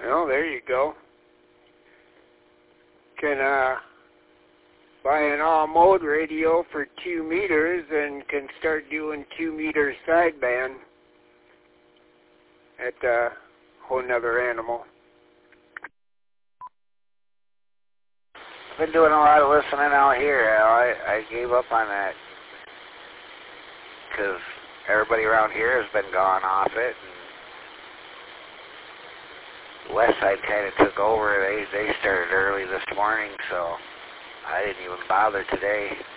Well, there you go. Can buy an all-mode radio for 2 meters and can start doing 2-meter sideband at a whole nother animal. I've been doing a lot of listening out here, Al. I gave up on that because everybody around here has been gone off it. And West Side kind of took over. They started early this morning, so I didn't even bother today.